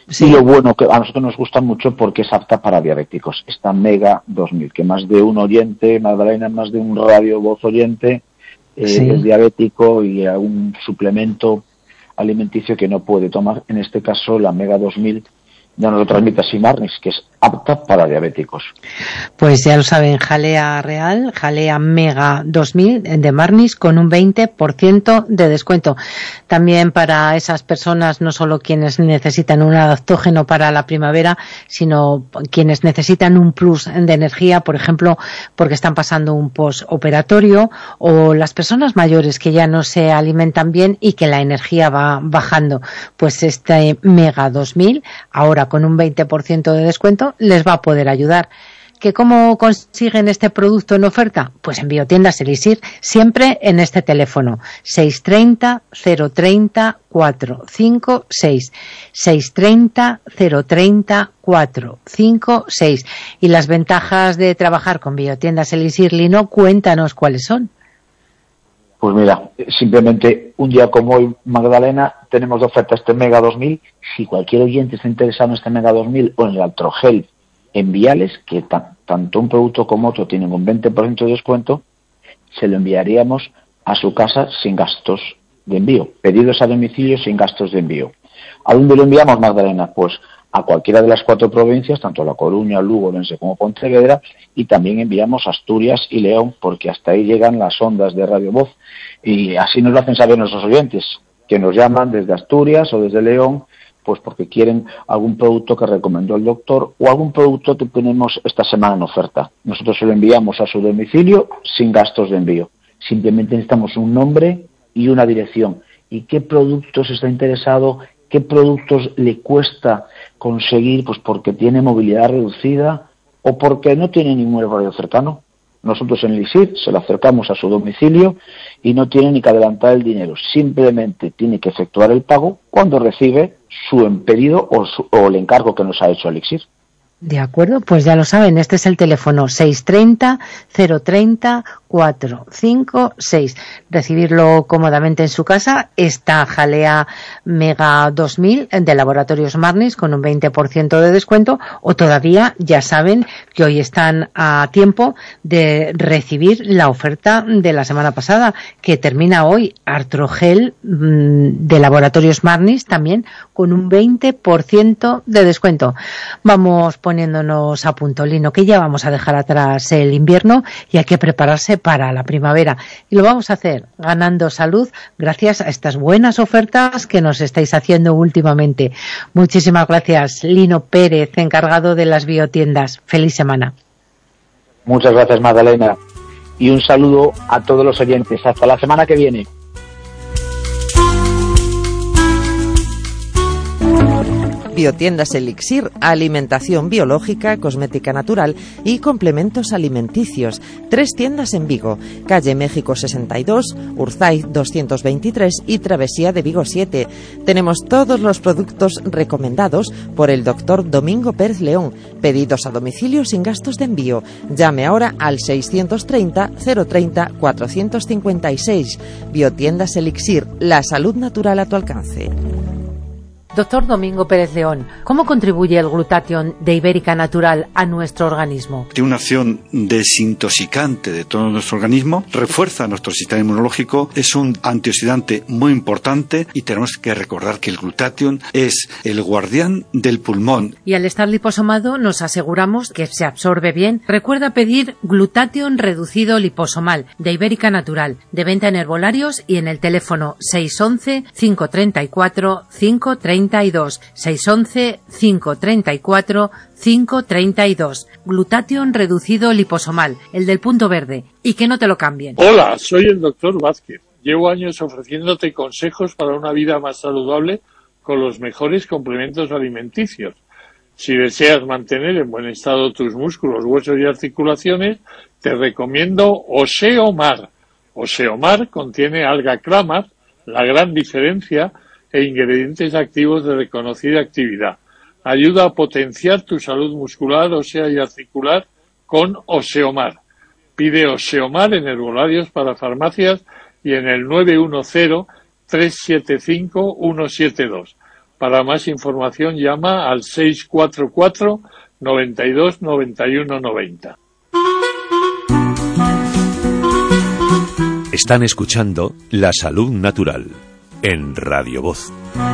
Sí. Y lo bueno que a nosotros nos gusta mucho porque es apta para diabéticos. Esta Mega dos mil, que más de un oyente, Magdalena, más de un radio voz oyente, eh, sí. es diabético y un suplemento alimenticio que no puede tomar. En este caso, la Mega dos mil ya nos lo transmite así Marnis, que es apta para diabéticos. Pues ya lo saben, Jalea Real, Jalea Mega dos mil de Marnis con un veinte por ciento de descuento. También para esas personas, no solo quienes necesitan un adaptógeno para la primavera, sino quienes necesitan un plus de energía, por ejemplo, porque están pasando un postoperatorio, o las personas mayores que ya no se alimentan bien y que la energía va bajando. Pues este Mega dos mil, ahora con un veinte por ciento de descuento, les va a poder ayudar. ¿Que cómo consiguen este producto en oferta? Pues en Biotiendas Elixir, siempre en este teléfono, seis tres cero, cero tres cero, cuatro cinco seis, seis tres cero, cero tres cero, cuatro cinco seis. Y las ventajas de trabajar con Biotiendas Elixir, Lino, cuéntanos cuáles son. Pues mira, simplemente un día como hoy, Magdalena, tenemos de oferta este Mega dos mil. Si cualquier oyente está interesado en este Mega dos mil o en el Altrogel en viales, que ta- tanto un producto como otro tienen un veinte por ciento de descuento, se lo enviaríamos a su casa sin gastos de envío. Pedidos a domicilio sin gastos de envío. ¿A dónde lo enviamos, Magdalena? Pues a cualquiera de las cuatro provincias, tanto La Coruña, Lugo, Orense como Pontevedra, y también enviamos a Asturias y León, porque hasta ahí llegan las ondas de Radio Voz, y así nos lo hacen saber nuestros oyentes, que nos llaman desde Asturias o desde León, pues porque quieren algún producto que recomendó el doctor o algún producto que tenemos esta semana en oferta. Nosotros se lo enviamos a su domicilio sin gastos de envío. Simplemente necesitamos un nombre y una dirección. ¿Y qué productos está interesado? ¿Qué productos le cuesta conseguir? Pues porque tiene movilidad reducida o porque no tiene ningún horario cercano. Nosotros en Elixir se lo acercamos a su domicilio y no tiene ni que adelantar el dinero. Simplemente tiene que efectuar el pago cuando recibe su pedido o, su, o el encargo que nos ha hecho Elixir. De acuerdo, pues ya lo saben, este es el teléfono seis tres cero, cero tres cero, cuatro cinco seis. Recibirlo cómodamente en su casa, esta Jalea Mega dos mil de Laboratorios Marnis con un veinte por ciento de descuento, o todavía ya saben que hoy están a tiempo de recibir la oferta de la semana pasada, que termina hoy, Artrogel de Laboratorios Marnis también con un veinte por ciento de descuento. Vamos poniéndonos a punto, Lino, que ya vamos a dejar atrás el invierno y hay que prepararse para la primavera. Y lo vamos a hacer ganando salud gracias a estas buenas ofertas que nos estáis haciendo últimamente. Muchísimas gracias, Lino Pérez, encargado de las biotiendas. Feliz semana. Muchas gracias, Magdalena. Y un saludo a todos los oyentes. Hasta la semana que viene. Biotiendas Elixir, alimentación biológica, cosmética natural y complementos alimenticios. Tres tiendas en Vigo, calle México sesenta y dos, Urzaiz doscientos veintitrés y Travesía de Vigo siete. Tenemos todos los productos recomendados por el doctor Domingo Pérez León. Pedidos a domicilio sin gastos de envío. Llame ahora al seiscientos treinta, cero treinta, cuatrocientos cincuenta y seis. Biotiendas Elixir, la salud natural a tu alcance. Doctor Domingo Pérez León, ¿cómo contribuye el glutatión de Ibérica Natural a nuestro organismo? Tiene una acción desintoxicante de todo nuestro organismo, refuerza nuestro sistema inmunológico, es un antioxidante muy importante y tenemos que recordar que el glutatión es el guardián del pulmón. Y al estar liposomado nos aseguramos que se absorbe bien. Recuerda pedir glutatión reducido liposomal de Ibérica Natural, de venta en herbolarios y en el teléfono seis once, cinco treinta y cuatro, cinco treinta y dos, seis once, cinco treinta y cuatro, cinco treinta y dos. Glutatión reducido liposomal, el del punto verde, y que no te lo cambien. Hola, soy el doctor Vázquez. Llevo años ofreciéndote consejos para una vida más saludable con los mejores complementos alimenticios. Si deseas mantener en buen estado tus músculos, huesos y articulaciones, te recomiendo Oseomar. Oseomar contiene alga clamar, la gran diferencia, e ingredientes activos de reconocida actividad. Ayuda a potenciar tu salud muscular, ósea y articular con Oseomar. Pide Oseomar en herbolarios para farmacias y en el nueve uno cero, tres siete cinco, uno siete dos. Para más información llama al seis cuatro cuatro, noventa y dos, noventa y uno, noventa. Están escuchando La Salud Natural en Radio Voz.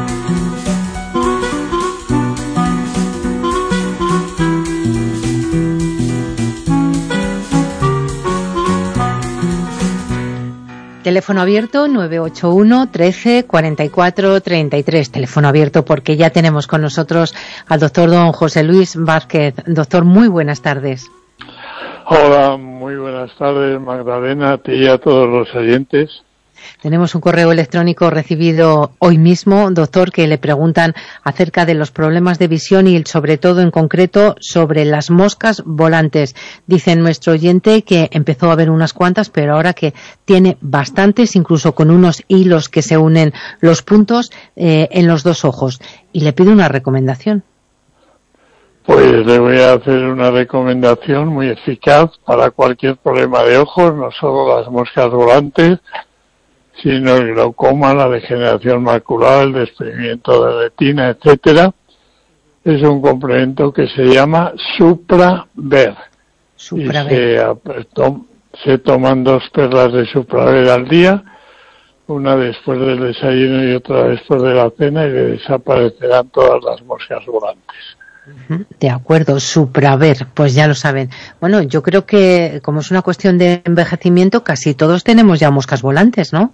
Teléfono abierto nueve ocho uno, trece, cuarenta y cuatro, treinta y tres. Teléfono abierto porque ya tenemos con nosotros al doctor don José Luis Vázquez. Doctor, muy buenas tardes. Hola, muy buenas tardes, Magdalena, a ti y a todos los oyentes. Tenemos un correo electrónico recibido hoy mismo, doctor, que le preguntan acerca de los problemas de visión y sobre todo en concreto sobre las moscas volantes. Dice nuestro oyente que empezó a ver unas cuantas, pero ahora que tiene bastantes, incluso con unos hilos que se unen los puntos eh, en los dos ojos. Y le pide una recomendación. Pues le voy a hacer una recomendación muy eficaz para cualquier problema de ojos, no solo las moscas volantes, sino el glaucoma, la degeneración macular, el desprendimiento de retina, etcétera. Es un complemento que se llama Supraver. Supraver. Y se, to, se toman dos perlas de Supraver al día, una después del desayuno y otra después de la cena, y le desaparecerán todas las moscas volantes. De acuerdo, Supraver, pues ya lo saben. Bueno, yo creo que como es una cuestión de envejecimiento, casi todos tenemos ya moscas volantes, ¿no?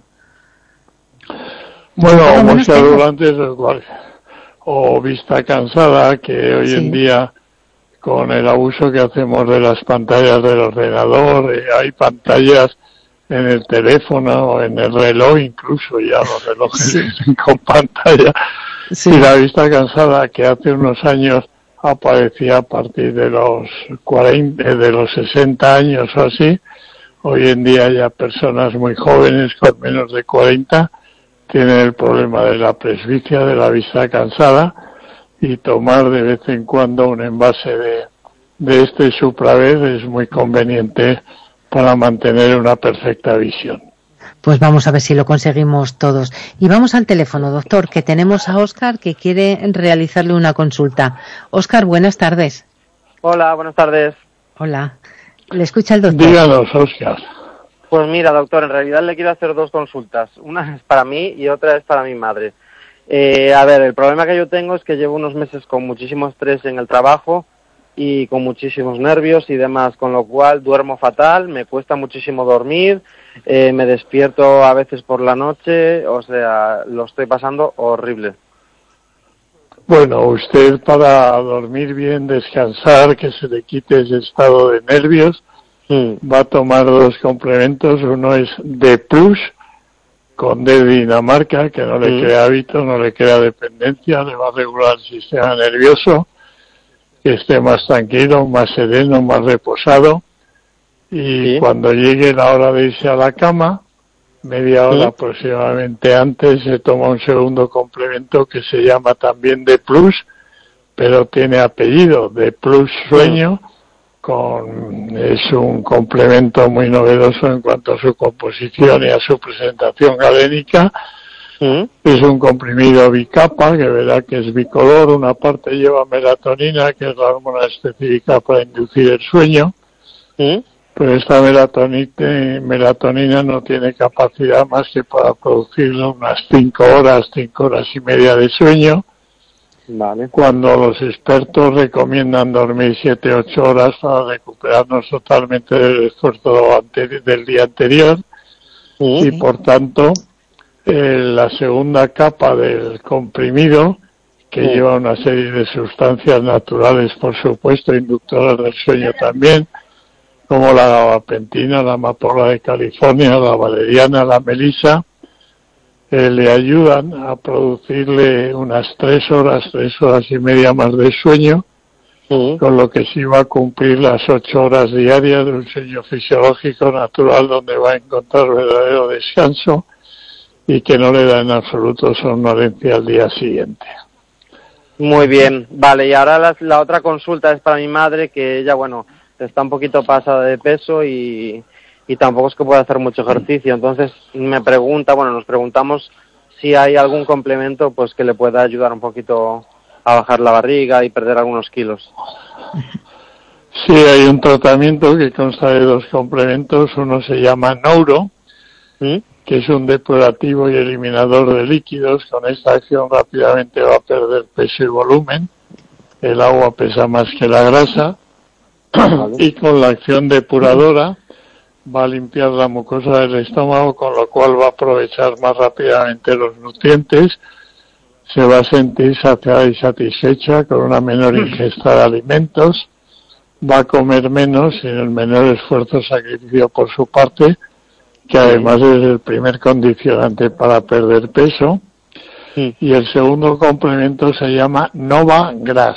Bueno, moscas volantes o vista cansada, que hoy sí. en día con el abuso que hacemos de las pantallas del ordenador, eh, hay pantallas en el teléfono o en el reloj, incluso ya los relojes sí. con pantalla. Sí. Y la vista cansada, que hace unos años aparecía a partir de los cuarenta, de los sesenta años o así, hoy en día ya personas muy jóvenes con menos de cuarenta tienen el problema de la presbicia, de la vista cansada, y tomar de vez en cuando un envase de, de este Supraver es muy conveniente para mantener una perfecta visión. Pues vamos a ver si lo conseguimos todos. Y vamos al teléfono, doctor, que tenemos a Óscar que quiere realizarle una consulta. Óscar, buenas tardes. Hola, buenas tardes. Hola. Le escucha el doctor. Díganos, Óscar. Pues mira, doctor, en realidad le quiero hacer dos consultas. Una es para mí y otra es para mi madre. Eh, a ver, el problema que yo tengo es que llevo unos meses con muchísimo estrés en el trabajo y con muchísimos nervios y demás, con lo cual duermo fatal, me cuesta muchísimo dormir, eh, me despierto a veces por la noche, o sea, lo estoy pasando horrible. Bueno, usted para dormir bien, descansar, que se le quite ese estado de nervios, va a tomar dos complementos. Uno es D plus, con D de Dinamarca, que no le mm. crea hábito, no le crea dependencia, le va a regular el sistema nervioso, que esté más tranquilo, más sereno, más reposado. Y ¿sí? cuando llegue la hora de irse a la cama, media hora ¿sí? aproximadamente antes, se toma un segundo complemento que se llama también D plus, pero tiene apellido, D plus sueño. ¿Sí? Con, es un complemento muy novedoso en cuanto a su composición y a su presentación galénica. ¿Mm? Es un comprimido bicapa, que verá que es bicolor. Una parte lleva melatonina, que es la hormona específica para inducir el sueño. ¿Mm? Pero esta melatonina, melatonina no tiene capacidad más que para producir unas cinco horas, cinco horas y media de sueño. Vale. Cuando los expertos recomiendan dormir siete ocho horas para recuperarnos totalmente del esfuerzo ante- del día anterior. ¿Sí? Y por tanto, eh, la segunda capa del comprimido, que ¿sí? lleva una serie de sustancias naturales, por supuesto, inductoras del sueño también, como la gabapentina, la amapola de California, la valeriana, la melisa, Eh, le ayudan a producirle unas tres horas, tres horas y media más de sueño, sí. con lo que sí va a cumplir las ocho horas diarias de un sueño fisiológico natural donde va a encontrar verdadero descanso y que no le da en absoluto somnolencia al día siguiente. Muy bien, vale, y ahora la, la otra consulta es para mi madre, que ella, bueno, está un poquito pasada de peso y... y tampoco es que pueda hacer mucho ejercicio. Entonces me pregunta, bueno, nos preguntamos si hay algún complemento pues que le pueda ayudar un poquito a bajar la barriga y perder algunos kilos. Sí, hay un tratamiento que consta de dos complementos. Uno se llama Nouro, ¿Mm? que es un depurativo y eliminador de líquidos. Con esta acción rápidamente va a perder peso y volumen. El agua pesa más que la grasa. Vale. Y con la acción depuradora va a limpiar la mucosa del estómago, con lo cual va a aprovechar más rápidamente los nutrientes. Se va a sentir saciada y satisfecha con una menor ingesta de alimentos. Va a comer menos sin el menor esfuerzo o sacrificio por su parte, que además es el primer condicionante para perder peso. Sí. Y el segundo complemento se llama Nova Gras.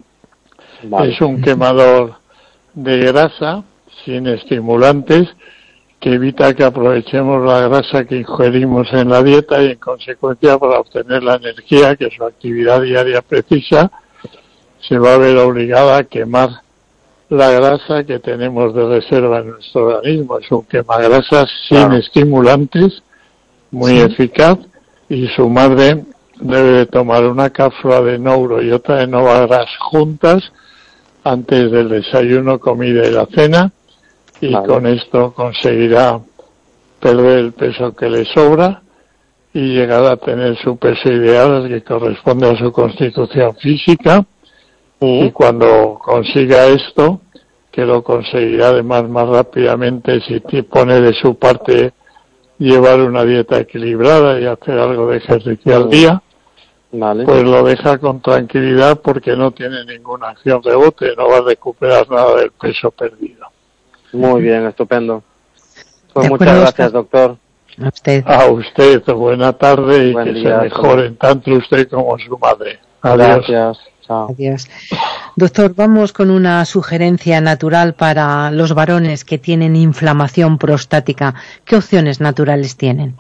Vale. Es un quemador de grasa sin estimulantes que evita que aprovechemos la grasa que ingerimos en la dieta y en consecuencia para obtener la energía que su actividad diaria precisa se va a ver obligada a quemar la grasa que tenemos de reserva en nuestro organismo. Es un quemagrasas sin claro. estimulantes, muy sí. eficaz, y su madre debe de tomar una cápsula de Nouro y otra de Novagras juntas antes del desayuno, comida y la cena, y vale. con esto conseguirá perder el peso que le sobra y llegar a tener su peso ideal, que corresponde a su constitución física. Y cuando consiga esto, que lo conseguirá además más rápidamente si pone de su parte llevar una dieta equilibrada y hacer algo de ejercicio al día, vale. pues lo deja con tranquilidad porque no tiene ninguna acción rebote, no va a recuperar nada del peso perdido. Muy bien, estupendo. Pues muchas gracias, doctor. A usted. A usted, buena tarde y Buen que día, se mejoren tanto usted como su madre. Adiós. Gracias. Chao. Adiós. Doctor, vamos con una sugerencia natural para los varones que tienen inflamación prostática. ¿Qué opciones naturales tienen?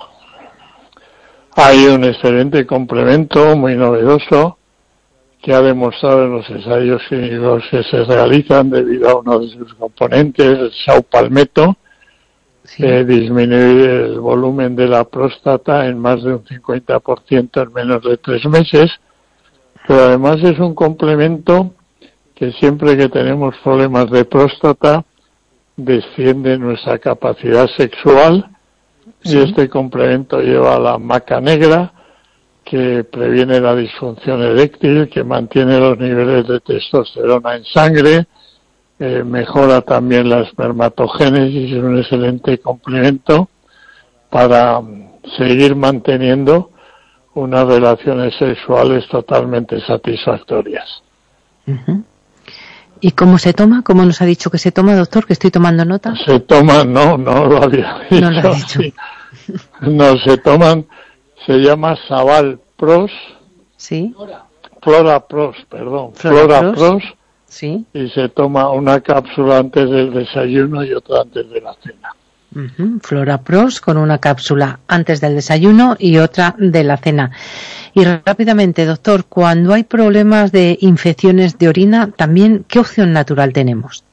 Hay un excelente complemento muy novedoso que ha demostrado en los ensayos clínicos que se realizan debido a uno de sus componentes, el saupalmeto, sí. eh, disminuir el volumen de la próstata en más de un cincuenta por ciento en menos de tres meses. Pero además es un complemento que siempre que tenemos problemas de próstata desciende nuestra capacidad sexual. Sí. Y este complemento lleva la maca negra, que previene la disfunción eréctil, que mantiene los niveles de testosterona en sangre, eh, mejora también la espermatogénesis, es un excelente complemento para seguir manteniendo unas relaciones sexuales totalmente satisfactorias. Uh-huh. ¿Y cómo se toma? ¿Cómo nos ha dicho que se toma, doctor? Que estoy tomando nota. Se toma, no, no lo había dicho. No lo ha dicho. Sí. No, se toman, se llama Saval Pros. Sí. Flora Pros, perdón. Flora, Flora Pros. Pros. Sí. Y se toma una cápsula antes del desayuno y otra antes de la cena. Uh-huh. Flora Pros con una cápsula antes del desayuno y otra de la cena. Y rápidamente, doctor, cuando hay problemas de infecciones de orina, también, ¿qué opción natural tenemos?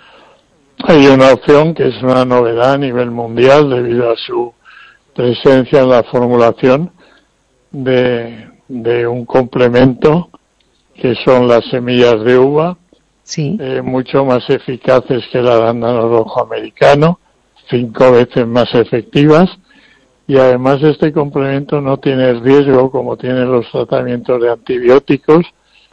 Hay una opción que es una novedad a nivel mundial debido a su presencia en la formulación de, de un complemento que son las semillas de uva, sí. eh, mucho más eficaces que el arándano rojo americano, cinco veces más efectivas, y además este complemento no tiene riesgo como tienen los tratamientos de antibióticos,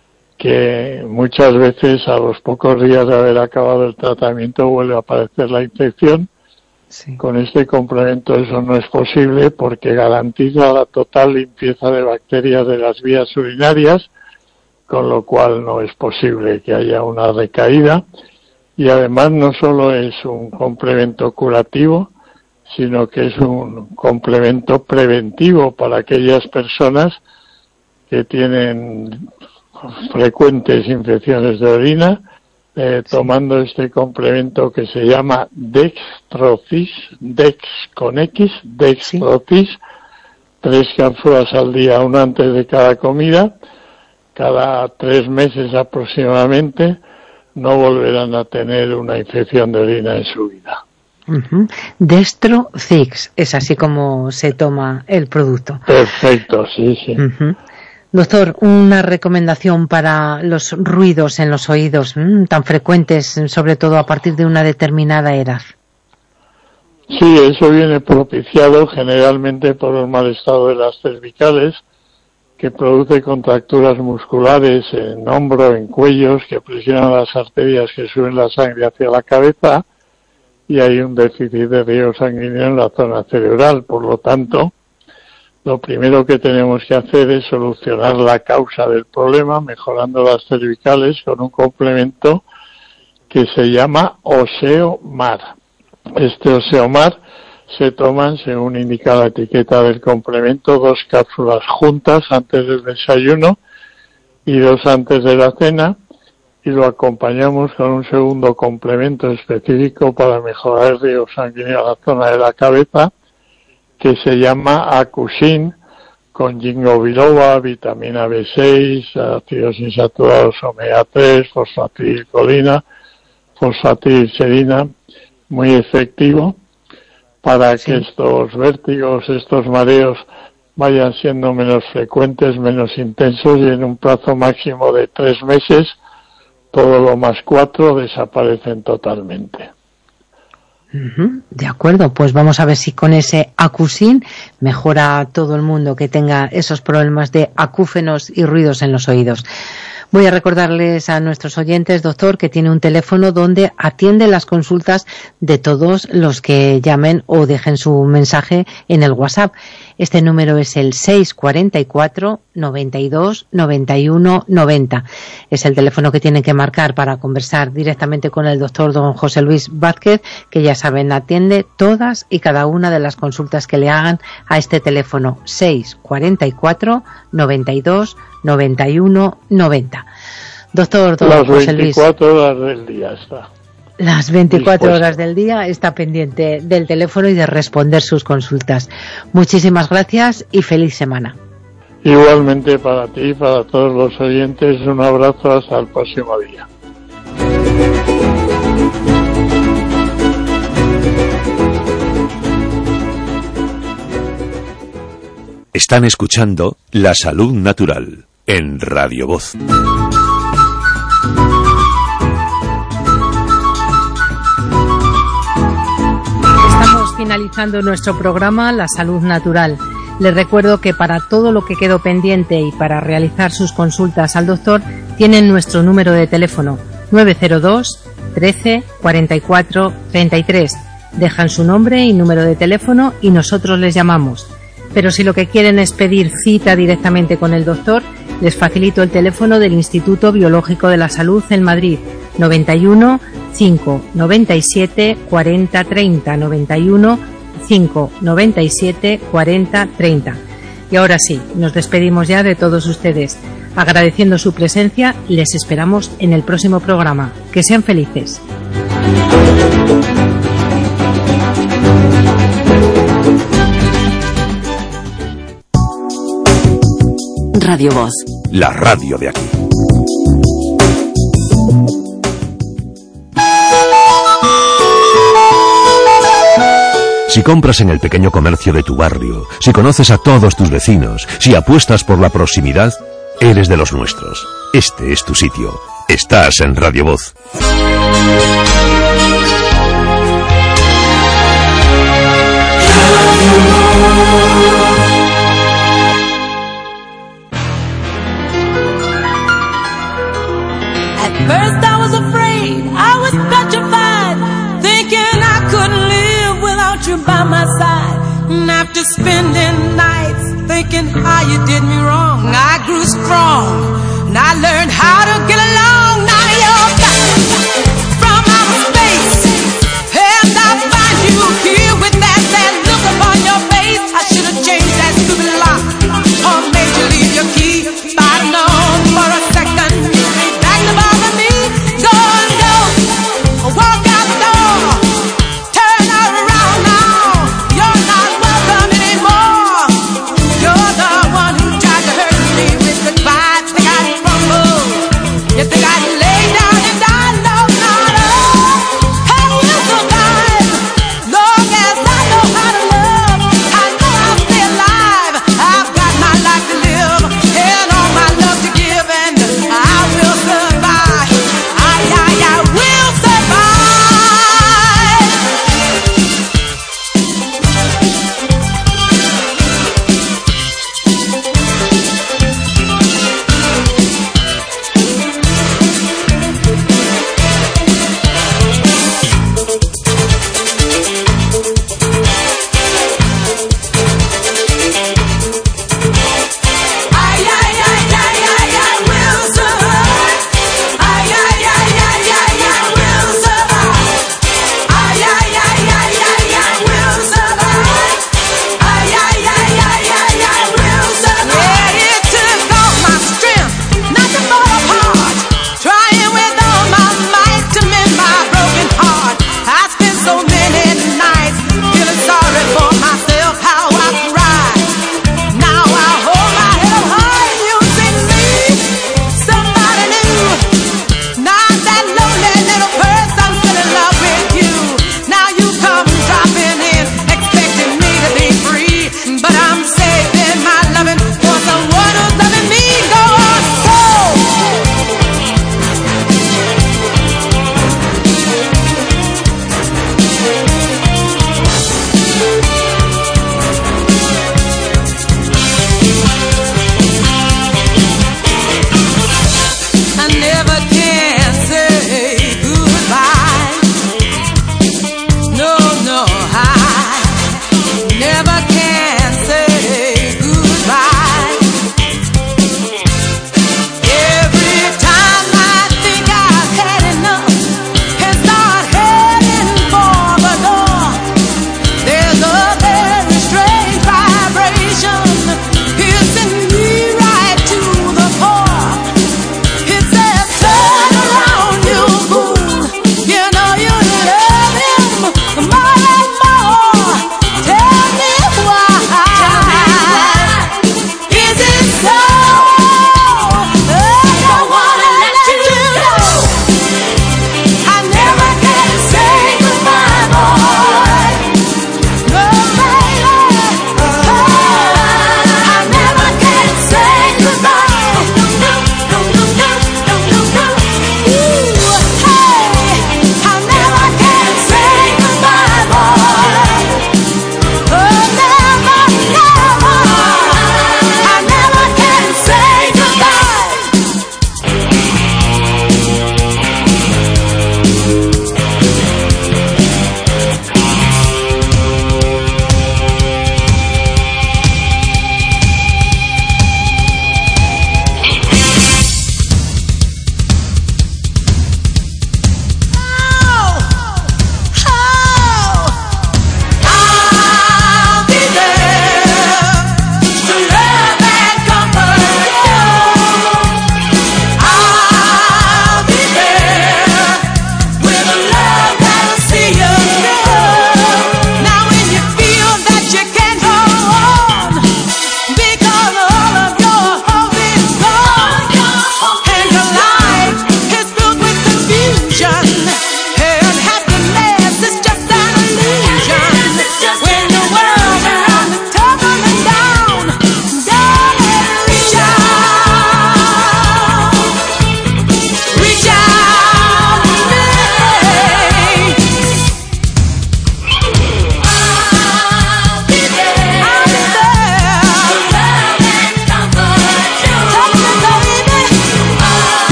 que muchas veces a los pocos días de haber acabado el tratamiento vuelve a aparecer la infección. Sí. Con este complemento eso no es posible porque garantiza la total limpieza de bacterias de las vías urinarias, con lo cual no es posible que haya una recaída. Y además no solo es un complemento curativo, sino que es un complemento preventivo para aquellas personas que tienen frecuentes infecciones de orina, eh, tomando este complemento que se llama Dextrofis, Dex con X, Dextrofis, sí. tres cápsulas al día, una antes de cada comida, cada tres meses aproximadamente, no volverán a tener una infección de orina en su vida. Uh-huh. Destrozix, es así como se toma el producto. Perfecto, sí, sí. Uh-huh. Doctor, una recomendación para los ruidos en los oídos mmm, tan frecuentes, sobre todo a partir de una determinada edad. Sí, eso viene propiciado generalmente por el mal estado de las cervicales, que produce contracturas musculares en hombro, en cuellos, que presionan las arterias que suben la sangre hacia la cabeza, y hay un déficit de riego sanguíneo en la zona cerebral. Por lo tanto, lo primero que tenemos que hacer es solucionar la causa del problema, mejorando las cervicales con un complemento que se llama Oseomar. Este Oseomar se toman, según indica la etiqueta del complemento, dos cápsulas juntas antes del desayuno y dos antes de la cena, y lo acompañamos con un segundo complemento específico para mejorar el riego sanguíneo a la zona de la cabeza, que se llama Acusin, con ginkgo biloba, vitamina B seis, ácidos insaturados omega tres, fosfatilcolina, fosfatilserina, muy efectivo para sí. que estos vértigos, estos mareos vayan siendo menos frecuentes, menos intensos, y en un plazo máximo de tres meses, todo lo más cuatro desaparecen totalmente. De acuerdo, pues vamos a ver si con ese Acusin mejora a todo el mundo que tenga esos problemas de acúfenos y ruidos en los oídos. Voy a recordarles a nuestros oyentes, doctor, que tiene un teléfono donde atiende las consultas de todos los que llamen o dejen su mensaje en el WhatsApp. Este número es el seis cuatro cuatro, noventa y dos, noventa y uno, noventa. Es el teléfono que tienen que marcar para conversar directamente con el doctor don José Luis Vázquez, que ya saben, atiende todas y cada una de las consultas que le hagan a este teléfono seis cuatro cuatro, noventa y dos, noventa y uno, noventa. Doctor don Las José Luis. Las veinticuatro horas del día está. Las veinticuatro Dispuesto. horas del día está pendiente del teléfono y de responder sus consultas. Muchísimas gracias y feliz semana. Igualmente para ti y para todos los oyentes, un abrazo hasta el próximo día. Están escuchando La Salud Natural en Radio Voz. Estamos finalizando nuestro programa La Salud Natural. Les recuerdo que para todo lo que quedó pendiente y para realizar sus consultas al doctor, tienen nuestro número de teléfono nueve cero dos, trece, cuarenta y cuatro, treinta y tres. Dejan su nombre y número de teléfono y nosotros les llamamos. Pero si lo que quieren es pedir cita directamente con el doctor, les facilito el teléfono del Instituto Biológico de la Salud en Madrid, noventa y uno, cinco, noventa y siete, cuarenta, treinta, noventa y uno, cinco, noventa y siete, cuarenta, treinta. Y ahora sí, nos despedimos ya de todos ustedes. Agradeciendo su presencia, les esperamos en el próximo programa. Que sean felices. Radio Voz. La radio de aquí. Si compras en el pequeño comercio de tu barrio, si conoces a todos tus vecinos, si apuestas por la proximidad, eres de los nuestros. Este es tu sitio. Estás en Radio Voz. First I was afraid, I was petrified, thinking I couldn't live without you by my side. And after spending nights thinking how you did me wrong,